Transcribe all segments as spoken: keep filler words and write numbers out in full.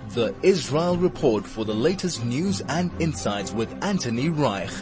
The Israel Report for the latest news and insights with Anthony Reich.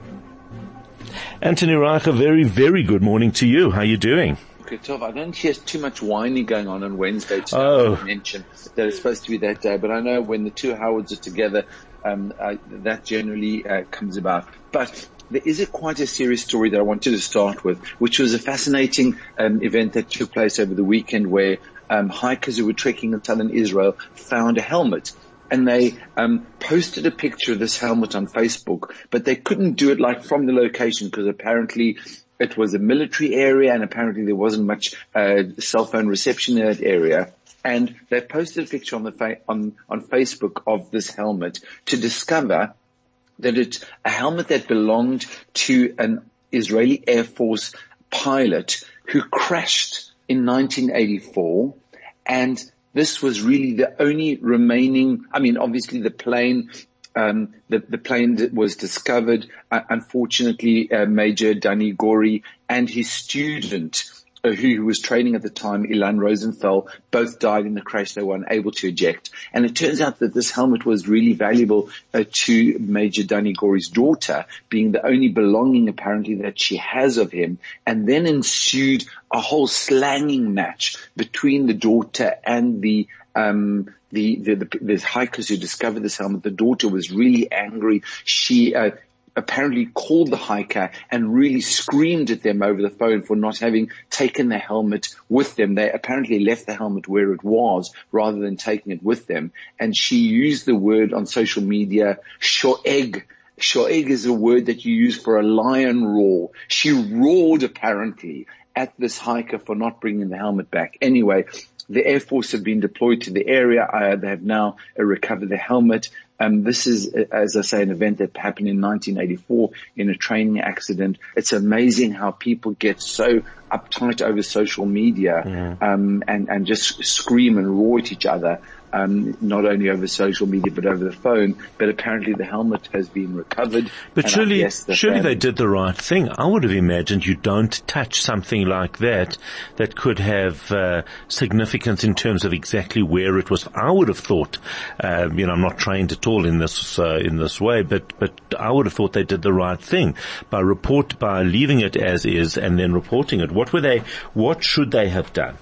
Anthony Reich, a very, very good morning to you. How are you doing? Okay, Tov, I don't hear too much whining going on on Wednesday. Today. Oh. I mentioned that it's supposed to be that day, but I know when the two Howards are together, um, I, that generally uh, comes about. But there is a quite a serious story that I wanted to start with, which was a fascinating um, event that took place over the weekend where um, hikers who were trekking in southern Israel found a helmet. And they um posted a picture of this helmet on Facebook, but they couldn't do it like from the location because apparently it was a military area and apparently there wasn't much uh cell phone reception in that area. And they posted a picture on the fa- on on Facebook of this helmet to discover that it's a helmet that belonged to an Israeli Air Force pilot who crashed in nineteen eighty-four, and this was really the only remaining, I mean, obviously the plane, um, the, the plane that was discovered, uh, unfortunately, uh, Major Danny Gori and his student, uh, who, who was training at the time, Ilan Rosenthal, both died in the crash. They were unable to eject. And it turns out that this helmet was really valuable uh, to Major Danny Gori's daughter, being the only belonging apparently that she has of him. And then ensued a whole slanging match between the daughter and the um the the, the, the hikers who discovered this helmet. The daughter was really angry. She uh, apparently called the hiker and really screamed at them over the phone for not having taken the helmet with them. They apparently left the helmet where it was rather than taking it with them. And she used the word on social media, shoeg. Shoeg is a word that you use for a lion roar. She roared apparently at this hiker for not bringing the helmet back. Anyway, the Air Force have been deployed to the area. Uh, they have now uh, recovered the helmet. Um, this is, uh, as I say, an event that happened in nineteen eighty-four in a training accident. It's amazing how people get so uptight over social media, yeah. um, and, and just scream and roar at each other. Um, not only over social media, but over the phone. But apparently the helmet has been recovered. But surely, the surely they did the right thing. I would have imagined you don't touch something like that that could have uh, significance in terms of exactly where it was. I would have thought, uh, you know, I'm not trained at all in this uh, in this way, but but I would have thought they did the right thing by report by leaving it as is and then reporting it. What were they? What should they have done?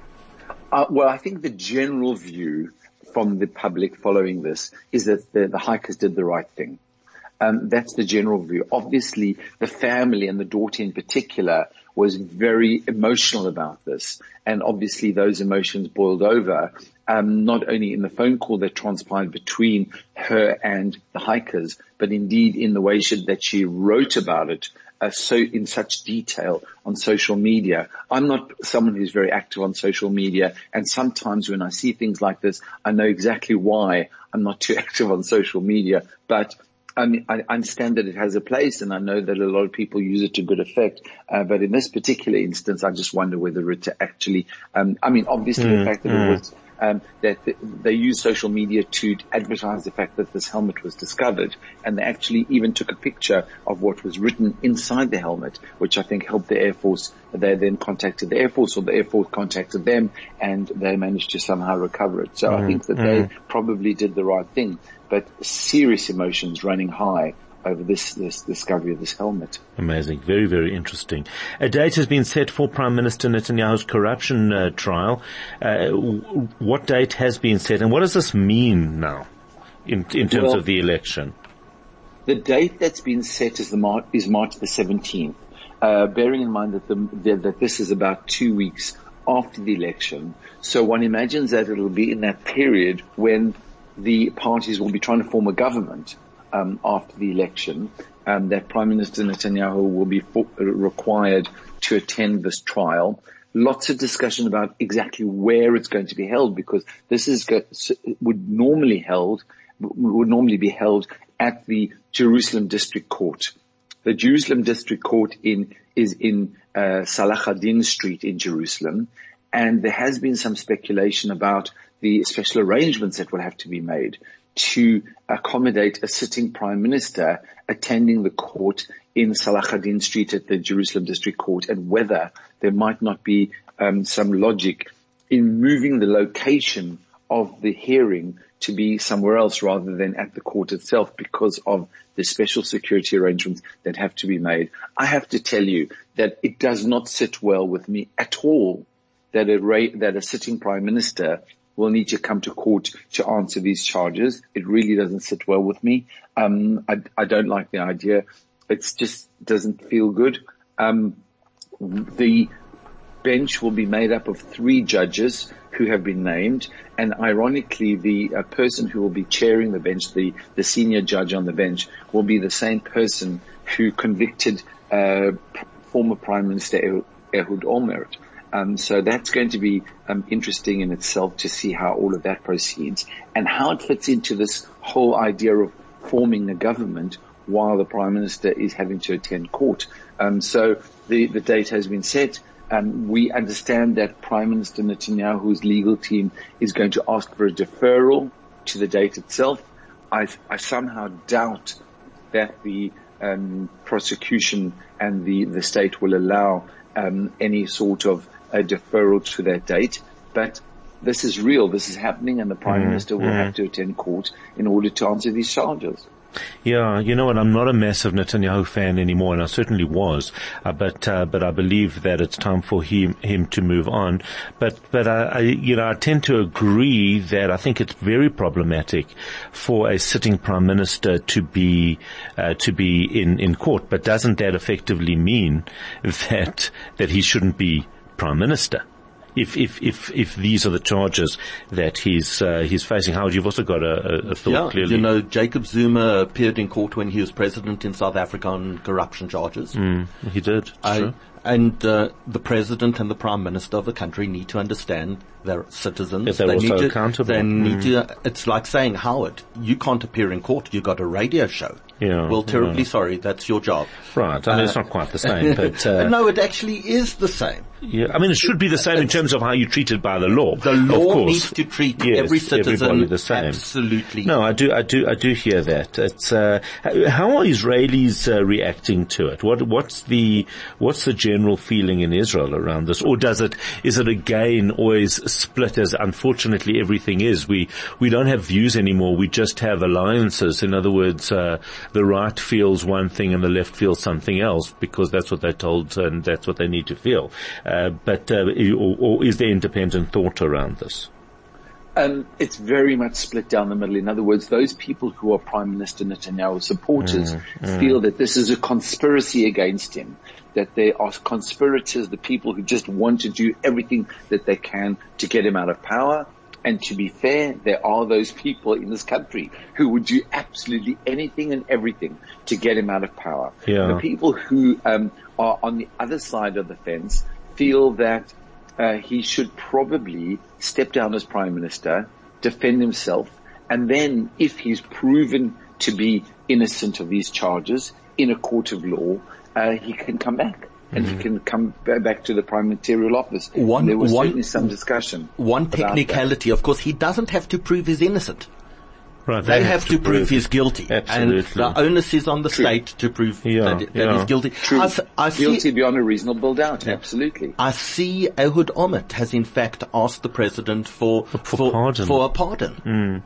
Uh, well, I think the general view from the public following this is that the, the hikers did the right thing. Um, that's the general view. Obviously, the family and the daughter in particular was very emotional about this. And obviously those emotions boiled over, um, not only in the phone call that transpired between her and the hikers, but indeed in the way she, that she wrote about it. Uh, so in such detail on social media. I'm not someone who's very active on social media, and sometimes when I see things like this, I know exactly why I'm not too active on social media. But I mean, I understand that it has a place, and I know that a lot of people use it to good effect. Uh, but in this particular instance, I just wonder whether it actually, um, I mean, obviously mm, the fact that mm. it was, um, that they use social media to advertise the fact that this helmet was discovered, and they actually even took a picture of what was written inside the helmet, which I think helped the Air Force. They then contacted the Air Force, or the Air Force contacted them, and they managed to somehow recover it. So mm, I think that mm. they probably did the right thing. But serious emotions running high over this, this discovery of this helmet. Amazing. Very, very interesting. A date has been set for Prime Minister Netanyahu's corruption uh, trial. Uh, what date has been set, and what does this mean now in, in terms well, of the election? The date that's been set is, the Mar- is March the seventeenth, uh, bearing in mind that, the, the, that this is about two weeks after the election. So one imagines that it'll be in that period when the parties will be trying to form a government um, after the election, um, that Prime Minister Netanyahu will be for, uh, required to attend this trial. Lots of discussion about exactly where it's going to be held, because this is go- would normally held would normally be held at the Jerusalem District Court. The Jerusalem District Court in is in uh, Salah ad-Din Street in Jerusalem, and there has been some speculation about the special arrangements that will have to be made to accommodate a sitting prime minister attending the court in Salah ad-Din Street at the Jerusalem District Court, and whether there might not be um, some logic in moving the location of the hearing to be somewhere else rather than at the court itself because of the special security arrangements that have to be made. I have to tell you that it does not sit well with me at all that a, that a sitting prime minister will need to come to court to answer these charges. It really doesn't sit well with me. Um, I, I don't like the idea. It just doesn't feel good. Um, the bench will be made up of three judges who have been named, and ironically, the uh, person who will be chairing the bench, the, the senior judge on the bench, will be the same person who convicted uh, former Prime Minister Ehud Olmert. Um, so that's going to be um, interesting in itself to see how all of that proceeds and how it fits into this whole idea of forming a government while the Prime Minister is having to attend court. Um, so the, the date has been set. Um, we understand that Prime Minister Netanyahu's legal team is going to ask for a deferral to the date itself. I, I somehow doubt that the um, prosecution and the, the state will allow um, any sort of a deferral to that date. But this is real. This is happening, and the Prime mm, Minister will mm. have to attend court in order to answer these charges. Yeah, you know what, I'm not a massive Netanyahu fan anymore, and I certainly was, uh, but, uh, but I believe that it's time for him, him to move on. But, but I, I, you know, I tend to agree that I think it's very problematic for a sitting prime minister to be, uh, to be in, in court. But doesn't that effectively mean that, that he shouldn't be prime minister? If, if, if, if these are the charges that he's, uh, he's facing. Howard, you've also got a, a thought yeah, clearly. You know, Jacob Zuma appeared in court when he was president in South Africa on corruption charges. Mm, he did. I, sure. And, uh, the president and the prime minister of the country need to understand their citizens. If they're they also need to, accountable. They mm. need to, it's like saying, Howard, you can't appear in court. You got a radio show. Yeah. Well, terribly yeah. sorry. That's your job. Right. I mean, uh, it's not quite the same, but, uh, no, it actually is the same. Yeah, I mean, it should be the same in terms of how you're treated by the law. The law of course. needs to treat yes, every citizen the same. Absolutely. No, I do, I do, I do hear that. It's, uh, how are Israelis uh, reacting to it? What, what's the, what's the general feeling in Israel around this? Or does it, is it again always split as unfortunately everything is? We, we don't have views anymore. We just have alliances. In other words, uh, the right feels one thing and the left feels something else because that's what they're told and that's what they need to feel. Uh, but, uh, or, or is there independent thought around this? Um, it's very much split down the middle. In other words, those people who are Prime Minister Netanyahu supporters mm, mm. feel that this is a conspiracy against him, that they are conspirators, the people who just want to do everything that they can to get him out of power. And to be fair, there are those people in this country who would do absolutely anything and everything to get him out of power. Yeah. The people who um, are on the other side of the fence feel that uh, he should probably step down as Prime Minister, defend himself, and then if he's proven to be innocent of these charges in a court of law, uh, he can come back. And mm-hmm. he can come back to the Prime Ministerial office. One, there was one, certainly some discussion. One technicality, of course, he doesn't have to prove he's innocent. Right, they, they have, have to, to prove, prove he's guilty. Absolutely. And the onus is on the True. state to prove yeah, that, that yeah. he's guilty. True. I, I guilty see, beyond a reasonable doubt, yeah. absolutely. I see Ehud Olmert has in fact asked the president for, for, for, pardon. for a pardon. Mm.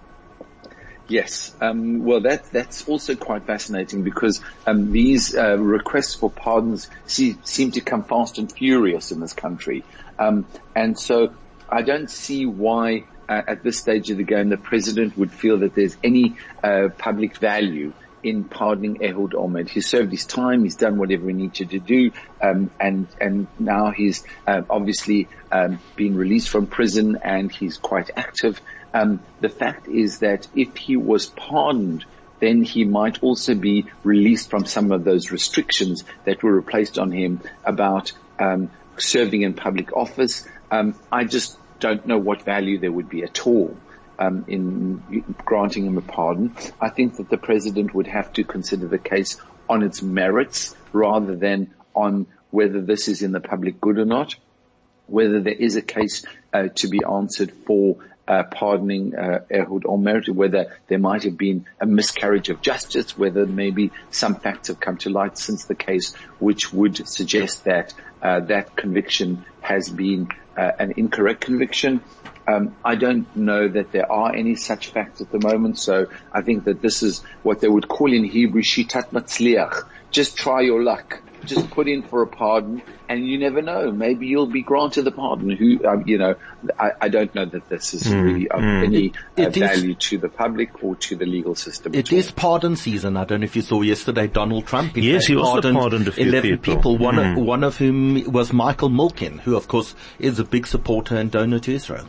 Yes, um, well, that that's also quite fascinating because um, these uh, requests for pardons see, seem to come fast and furious in this country, um, and so I don't see why uh, at this stage of the game the president would feel that there's any uh, public value in pardoning Ehud Olmert. He served his time, he's done whatever he needed to do, um, and and now he's uh, obviously um, been released from prison and he's quite active. Um, the fact is that if he was pardoned, then he might also be released from some of those restrictions that were placed on him about um, serving in public office. Um, I just don't know what value there would be at all um, in granting him a pardon. I think that the president would have to consider the case on its merits rather than on whether this is in the public good or not, whether there is a case uh, to be answered for Uh, pardoning uh, Ehud Olmert, whether there might have been a miscarriage of justice, whether maybe some facts have come to light since the case which would suggest that uh, that conviction has been uh, an incorrect conviction. Um, I don't know that there are any such facts at the moment, so I think that this is what they would call in Hebrew shitat matzliach. Just try your luck. Just put in for a pardon, and you never know. Maybe you'll be granted the pardon. Who, um, you know, I, I don't know that this is mm, really of mm. any uh, it value is, to the public or to the legal system. It is pardon season. I don't know if you saw yesterday Donald Trump. Yes, he also pardoned a few eleven people. people one, mm. of, one of whom was Michael Milken, who of course is a big supporter and donor to Israel.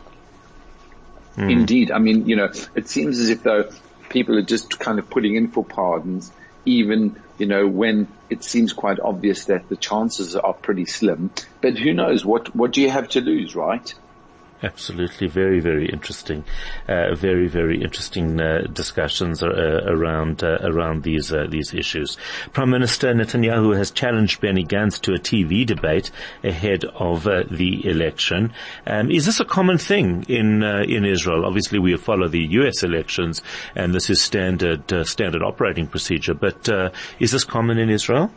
Mm. Indeed. I mean, you know, it seems as if though people are just kind of putting in for pardons, even, you know, when it seems quite obvious that the chances are pretty slim. But who knows? What, what do you have to lose, right? Absolutely. Very, very interesting. Uh, very, very interesting, uh, discussions, uh, around, uh, around these, uh, these issues. Prime Minister Netanyahu has challenged Benny Gantz to a T V debate ahead of, uh, the election. Um, is this a common thing in, uh, in Israel? Obviously we follow the U S elections and this is standard, uh, standard operating procedure, but, uh, is this common in Israel?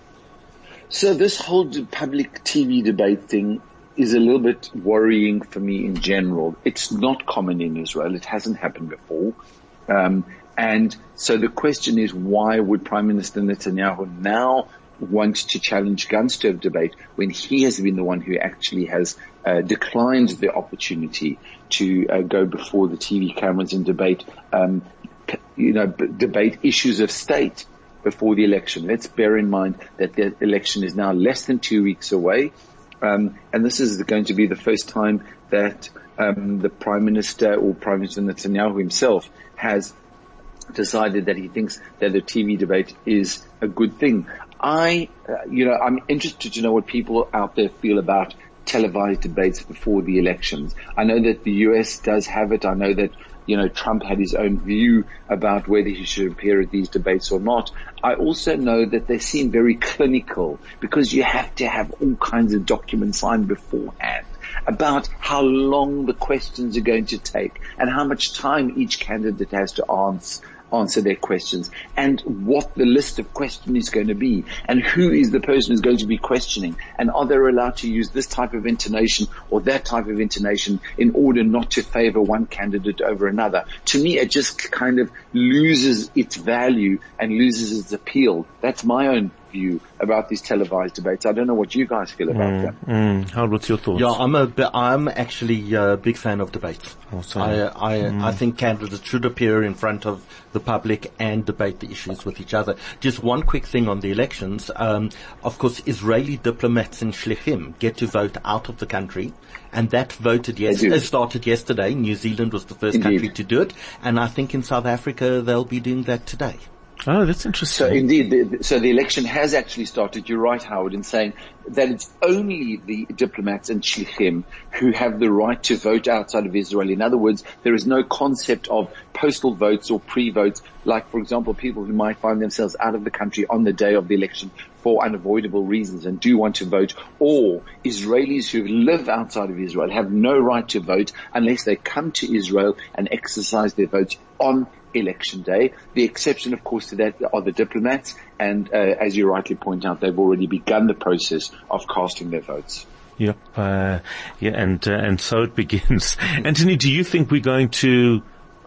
So this whole public T V debate thing is a little bit worrying for me in general. It's not common in Israel. It hasn't happened before. Um, and so the question is, why would Prime Minister Netanyahu now want to challenge Gantz to a debate when he has been the one who actually has uh, declined the opportunity to uh, go before the T V cameras and debate, um, you know, b- debate issues of state before the election. Let's bear in mind that the election is now less than two weeks away. Um, and this is going to be the first time that um, the Prime Minister or Prime Minister Netanyahu himself has decided that he thinks that a T V debate is a good thing. I, uh, you know, I'm interested to know what people out there feel about televised debates before the elections. I know that the U S does have it. I know that, you know, Trump had his own view about whether he should appear at these debates or not. I also know that they seem very clinical because you have to have all kinds of documents signed beforehand about how long the questions are going to take and how much time each candidate has to answer. answer their questions and what the list of questions is going to be and who is the person who's going to be questioning and are they allowed to use this type of intonation or that type of intonation in order not to favor one candidate over another. To me, it just kind of loses its value and loses its appeal. That's my own view about these televised debates. I don't know what you guys feel about mm, them. Mm. How, what's your thoughts? Yeah, I'm a, I'm actually a big fan of debates. Also, I, I, mm. I think candidates should appear in front of the public and debate the issues with each other. Just one quick thing on the elections. Um, of course, Israeli diplomats and shlichim get to vote out of the country, and that voted yesterday, started yesterday. New Zealand was the first Indeed. country to do it, and I think in South Africa they'll be doing that today. Oh, that's interesting. So indeed, the, so the election has actually started. You're right, Howard, in saying that it's only the diplomats and shlichim who have the right to vote outside of Israel. In other words, there is no concept of postal votes or pre-votes, like, for example, people who might find themselves out of the country on the day of the election for unavoidable reasons and do want to vote, or Israelis who live outside of Israel have no right to vote unless they come to Israel and exercise their votes on election day. The exception, of course, to that are the diplomats, and uh, as you rightly point out, they've already begun the process of casting their votes. Yep, uh, yeah, and uh, and so it begins. Anthony, do you think we're going to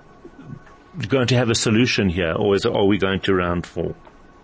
going to have a solution here, or is it, are we going to round four?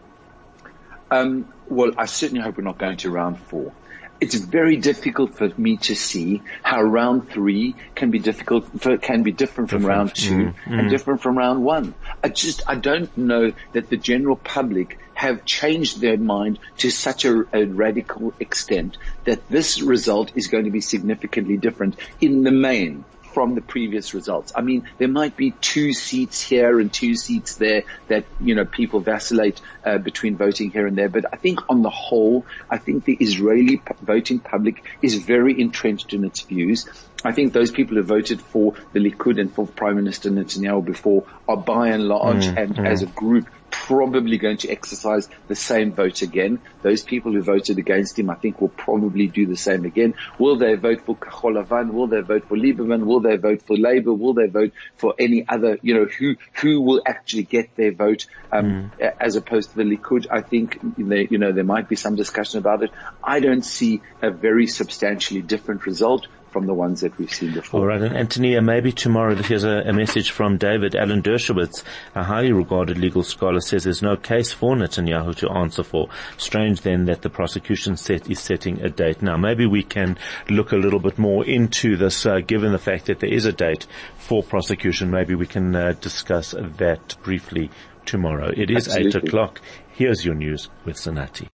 Um, well, I certainly hope we're not going to round four. It's very difficult for me to see how round three can be difficult, for, can be different, different from round two mm, mm. and different from round one. I just, I don't know that the general public have changed their mind to such a, a radical extent that this result is going to be significantly different in the main from the previous results. I mean, there might be two seats here and two seats there that, you know, people vacillate uh, between voting here and there. But I think on the whole, I think the Israeli p- voting public is very entrenched in its views. I think those people who voted for the Likud and for Prime Minister Netanyahu before are by and large mm, and mm. as a group probably going to exercise the same vote again. Those people who voted against him, I think, will probably do the same again. Will they vote for Kahol Lavan? Will they vote for Lieberman? Will they vote for Labour? Will they vote for any other, you know, who, who will actually get their vote, um, mm. as opposed to the Likud? I think, they, you know, there might be some discussion about it. I don't see a very substantially different result, from the ones that we've seen before. All right, and Antonia, maybe tomorrow, here's a, a message from David. Alan Dershowitz, a highly regarded legal scholar, says there's no case for Netanyahu to answer for. Strange then that the prosecution set is setting a date. Now, maybe we can look a little bit more into this, uh, given the fact that there is a date for prosecution. Maybe we can uh, discuss that briefly tomorrow. It is Absolutely. eight o'clock. Here's your news with Sanati.